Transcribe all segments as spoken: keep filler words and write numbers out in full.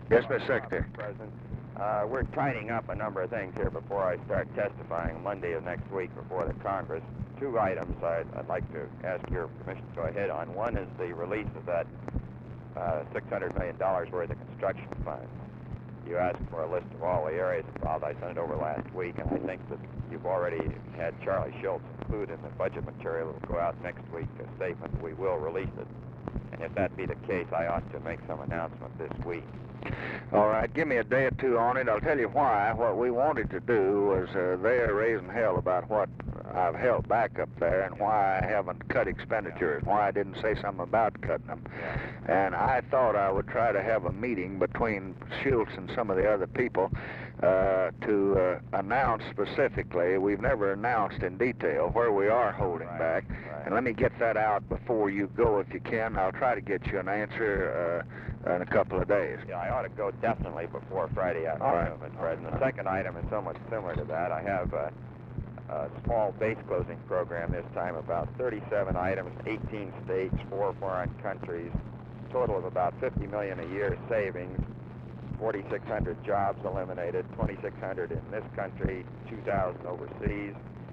Yes, Mister Secretary. Mister President. Uh, we're tidying up a number of things here before I start testifying Monday of next week before the Congress. Two items I'd, I'd like to ask your permission to go ahead on. One is the release of that uh, six hundred million dollars worth of construction funds. You asked for a list of all the areas involved. I sent it over last week, and I think that you've already had Charlie Schultz include in the budget material that will go out next week a statement that we will release it. And if that be the case, I ought to make some announcement this week. All right, give me a day or two on it. I'll tell you why. What we wanted to do was uh, they're raising hell about what I've held back up there and why I haven't cut expenditures, why I didn't say something about cutting them. Yeah. And I thought I would try to have a meeting between Schultz and some of the other people uh, to uh, announce specifically. We've never announced in detail where we are holding Right, back. right. And let me get that out before you go if you can. I'll try to get you an answer uh, in a couple of days. Yeah, I ought to go definitely before Friday afternoon, right. Mister President. The second item is somewhat similar to that. I have a, a small base closing program this time, about thirty-seven items, eighteen states, four foreign countries, total of about fifty million dollars a year savings, forty-six hundred jobs eliminated, twenty-six hundred in this country, two thousand overseas.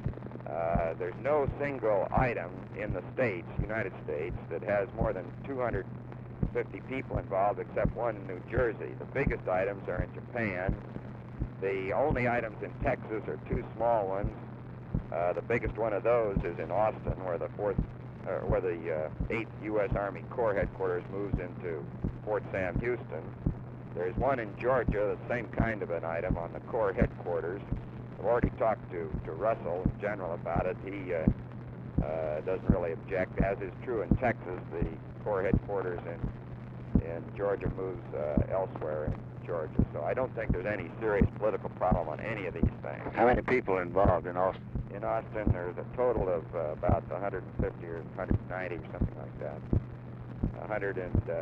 Uh, there's no single item in the states, United States, that has more than two hundred fifty people involved except one in New Jersey. The biggest items are in Japan. The only items in Texas are two small ones. Uh, the biggest one of those is in Austin, where the fourth, uh, where the uh, eighth U S Army Corps headquarters moves into Fort Sam Houston. There's one in Georgia, the same kind of an item on the Corps headquarters. I've already talked to, to Russell in general about it. He uh, uh, doesn't really object, as is true in Texas. The Corps headquarters in in Georgia moves uh, elsewhere in Georgia. So I don't think there's any serious political problem on any of these things. How many people involved in Austin? In Austin, there's a total of uh, about one hundred fifty or one hundred ninety or something like that. one hundred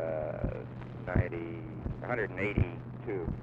ninety, one hundred eighty-two.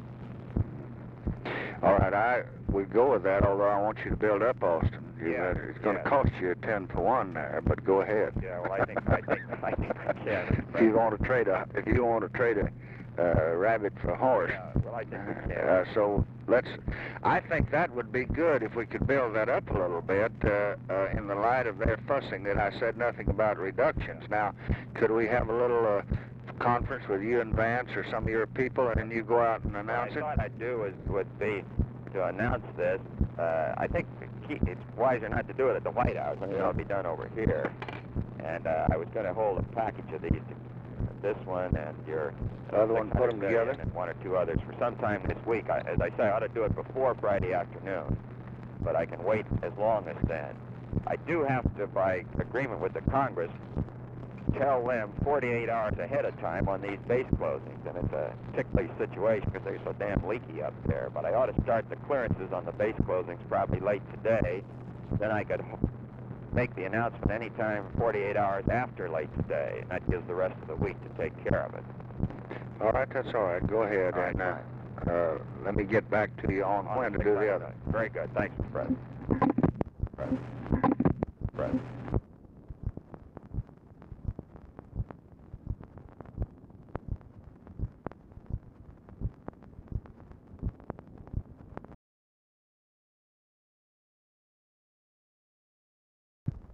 All right, I would go with that, although I want you to build up Austin. You Yeah, better- it's going to yeah. cost you ten for one there, but go ahead. Yeah, well, I think I think I think I can. If you want to trade a, if you want to trade a uh, rabbit for a horse. Yeah, well, I think we can. Uh, so let's. I think that would be good if we could build that up a little bit uh, uh, in the light of their fussing that I said nothing about reductions. Now, could we have a little uh, conference with you and Vance or some of your people, and then you go out and announce what I it? thought I'd do is would be to announce this. Uh, I think it's wiser not to do it at the White House. I mean, it'll be done over here. And uh, I was going to hold a package of these, this one and your Other one, put them together? and one or two others for sometime this week. I, as I say, I ought to do it before Friday afternoon, but I can wait as long as then. I do have to, by agreement with the Congress, tell them forty-eight hours ahead of time on these base closings, and it's a ticklish situation because they're so damn leaky up there. But I ought to start the clearances on the base closings probably late today. Then I could make the announcement anytime forty-eight hours after late today, and that gives the rest of the week to take care of it. All right, that's all right. Go ahead, All right, and uh, uh, let me get back to you on when to do the other. Very good. Thanks, Mister President. President. President.